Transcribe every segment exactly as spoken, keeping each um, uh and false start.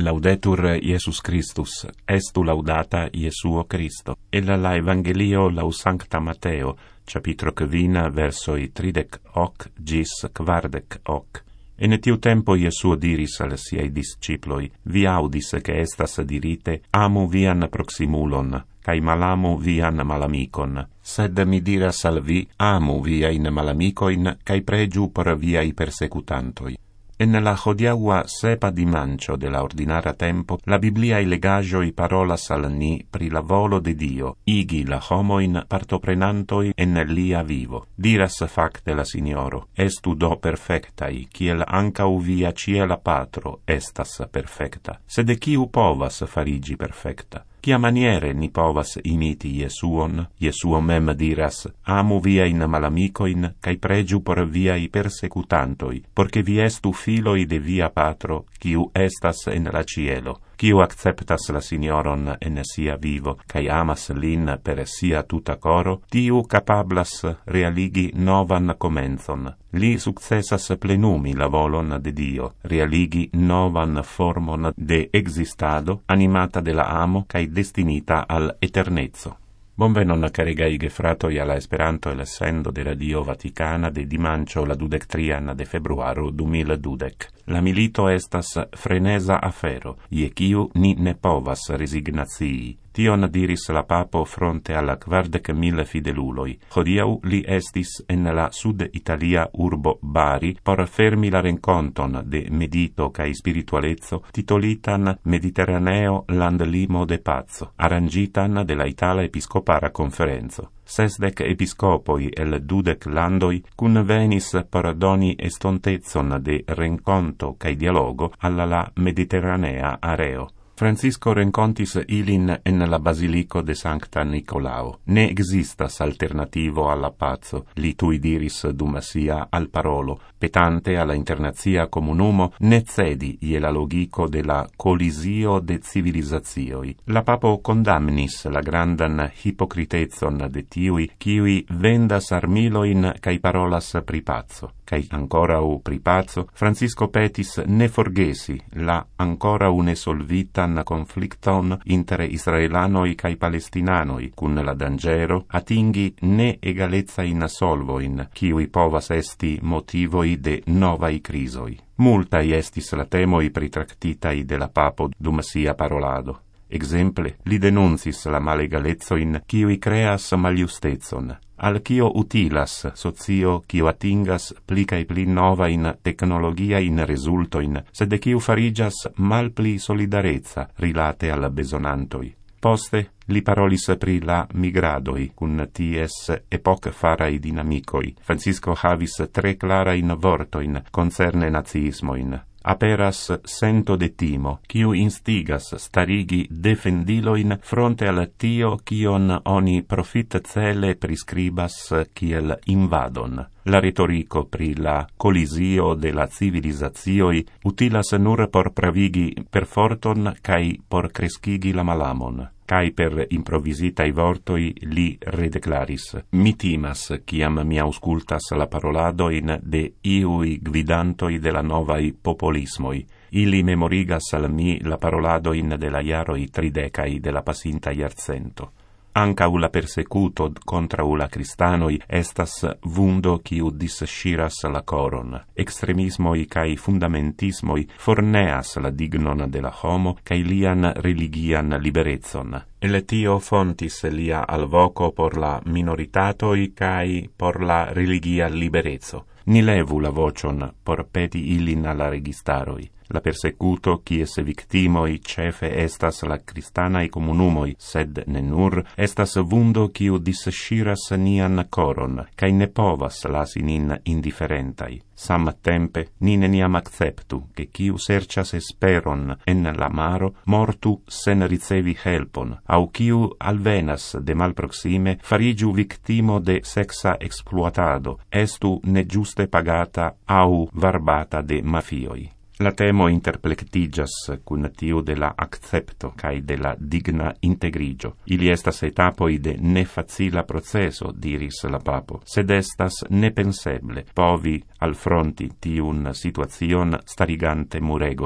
Laudetur Iesus Christus, estu laudata Iesuo Christo. Ella la Evangelio lau Sancta Matteo, capitro quina, versoi tridec hoc gis quardec hoc. En tiu tempo Iesuo diris al siai disciploi, vi audis che estas dirite, amu vian proximulon, cae malamu vian malamicon. Sed mi diras al vi, amu viain malamicoin, cae pregiu por viai persecutantoi. En la hodiaua sepa dimancio de la ordinara tempo, la Biblia legagioi parolas al ni pri la volo de Dio, igi la homoin partoprenantoi en lia vivo. Diras facte la Signoro, estu do perfectai, kiel ancau via ciela patro estas perfecta. Sed kiu povas farigi perfecta? Kia maniere ni povas imiti Iesuon? Iesuo mem diras, amu viain malamicoin, cae pregiu por viai persecutantoi, porche vi estu filoi de via patro, kiu estas en la cielo. Kiu acceptas la Signoron en sia vivo, cae amas lin per sia tuta coro, tiu capablas realigi novan comenzon. Li successas plenumi la volon de Dio, realigi novan formon de existado, animata de la amo, cae destinita al eternezzo. Bonvenon carigai gefratoi alla Esperanto el essendo de Radio Vaticana de dimancio la dudectrian de februaro du mil dudec. La milito estas frenesa afero, ie kiu ni ne povas resignacii. Tion diris la papo fronte alla quardec mille fideluloi. Hodiau li estis en la sud-Italia urbo Bari por fermi la renconton de medito cae spiritualezzo titolitan Mediterraneo land limo de pazzo, arrangitan de la Itala Episcopara Conferenzo. Sesdec episcopoi el dudec landoi cunvenis por doni estontezon de renconto cae dialogo alla la Mediterranea areo. Francisco rencontis ilin en la basilico de Sancta Nicolao. Ne existas alternativo alla pazzo, li tui diris dum sia al parolo, petante alla internazia comunumo, ne cedi ie la logico de la colisio de civilizazioi. La papo condamnis la grandan hipocritezon de tiui, kiui vendas armiloin cae parolas pri pazzo. Cae ancora u pri pazzo, Francisco petis ne forgesi la ancora une solvitan conflicton inter israelanoi cae palestinanoi, cun la dangero atingi ne egalezza in solvoin, kiui povas esti motivoi de novai crisoi. Multai estis la temoi pritractitai de la papo dum sia parolado. Exemple, li denuncis la malegalezzoin kiui creas maliustezon, al cio utilas socio cio atingas pli cae pli novain technologiain resultoin, sed cio farigas mal pli solidarezza rilate al besonantoi. Poste, li parolis pri la migradoi, cun ties epoc farai dinamicoi. Francisco havis tre clarain vortoin concerne nazismoin. Aperas sento de timo, quiu instigas starigi defendiloin fronte al tio cion oni profit cele prescribas kiel invadon. La retorico pri la colisio de la civilizazioi utilas nur por pravigi per forton cae por crescigi la malamon. Cae per improvisitae vortoi li redeclaris. Mi timas, ciam mi auscultas la paroladoin de iui gvidantoi de la novai populismoi. Ili memorigas al mi la paroladoin de la iaroi tridecai de la pasinta iarcento. Ancau la persecuto contra la cristanoi estas vundo quiu dissciras la coron. Extremismoi cae fundamentismoi forneas la dignon de la homo cae lian religian liberezzon. El tio fontis lia alvoco por la minoritatoi cae por la religia liberezzo. Ni levu la vocion por peti ilin alla registaroi. La persecuto, quies victimoi cefe estas la cristanae comunumoi, sed ne nur, estas vundo quiu dissciras nian coron, cae ne povas lasi nin indifferentai. Sam tempe, ni neniam acceptu, che quiu sercias esperon en la maro, mortu sen ricevi helpon, au quiu alvenas de mal proxime, farigiu victimo de sexa exploatado, estu ne giuste pagata au varbata de mafioi. La temo interplectigas cun tiu de la accepto cae de la digna integrigio. Ili estas etapoi de nefacila proceso, diris la papo, sed estas nepenseble povi alfronti tiun situacion starigante muregoin.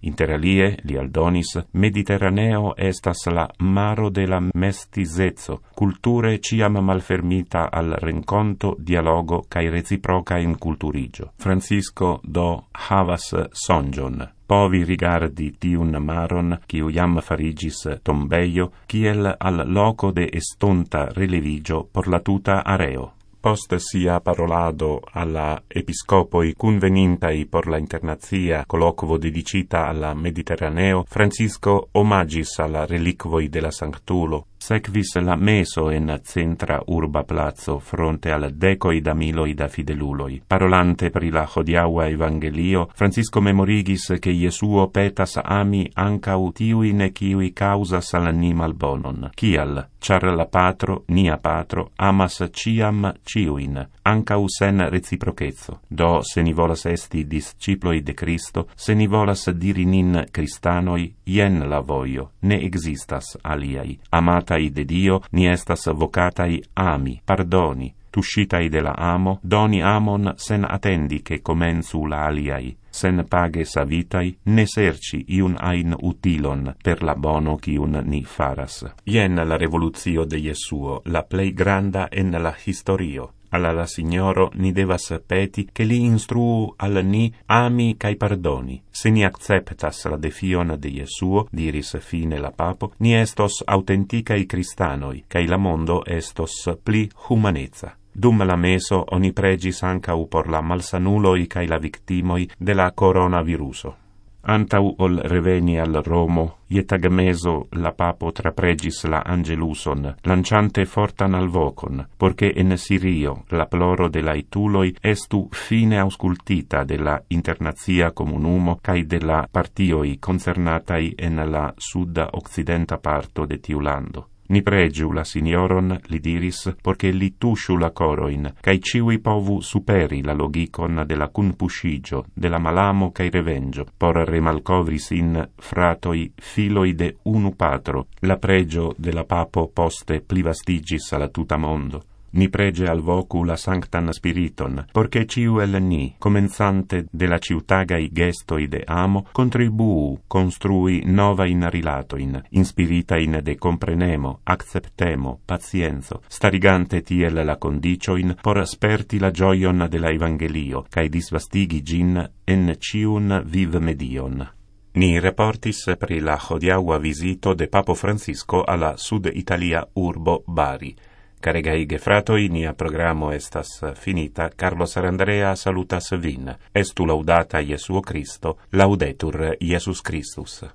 Inter alie, li aldonis, Mediterraneo estas la maro de la mestizezo, culture ciam malfermita al renconto, dialogo, cae reciproca in culturigio. Francisco do havas songion, povi rigardi tiun maron, quiu iam farigis tombeio, kiel al loco de estonta relevigio por la tuta areo. Post sia parolado alla episcopoi convenintai por la internazia colloquo dedicita alla Mediterraneo, Francisco omagis alla reliquoi de la Sanctulo. Sequis la meso en centra urba plazo fronte al decoi da miloi da fideluloi. Parolante pri la hodiaua evangelio, Francisco memorigis che Iesuo petas ami ancau tiuin quiui causas al ni malbonon. Cial, char la patro, nia patro, amas ciam ciuin, ancau sen reciprocezzo. Do, se ni volas esti disciploi de Cristo, se ni volas diri nin Cristanoi, jen la voio, ne existas aliai. Amatai de Dio, ni estas vocatai ami, pardoni, tuscitai de la amo, doni amon sen attendi che comenzu la aliai, sen page savitai, ne serci iun ain utilon per la bono cium ni faras. Ien la revoluzio de Iesuo, la plei granda en la historio. Alla la Signoro ni devas peti che li instruu al ni ami cae pardoni. Se ni acceptas la defion de Iesuo, diris fine la papo, ni estos autenticae Cristanoi, cae la mondo estos pli humanezza. Dum la meso oni pregis ancau por la malsanuloi cae la victimoi de la coronaviruso. Antau ol reveni al Romo, ietag meso la papo trapregis la angeluson, lanciante fortan alvocon, porche en Sirio la ploro de laituloi estu fine auscultita de la internazia comunumo cae de la partioi concernatai en la sud-occidenta parto de tiu lando. Ni pregiu la Signoron, li diris, porche li tusciu la coroin, cae ciui povu superi la logicon de la cunpuscigio, de la malamo cae revengio, por remalcovris in fratoi filoi de unu patro, la pregio de la papo poste plivastigis alla tuta mondo. Ni prege al vocu la Sanctan Spiriton, porche ciu el ni, comenzante de la ciutagai gestoi de amo, contribuu construi nova in rilatoin, inspirita in de comprenemo, acceptemo, pazienzo, starigante tiel la condicioin, por sperti la gioion de la Evangelio, cae disvastigi gin en ciun viv medion. Ni reportis pri la hodiaua visito de Papo Francisco alla Sud-Italia urbo Bari. Caregai gefratoi, nia programo estas finita. Carlos Arandrea salutas vin. Estu laudata Iesuo Cristo, laudetur Iesus Christus.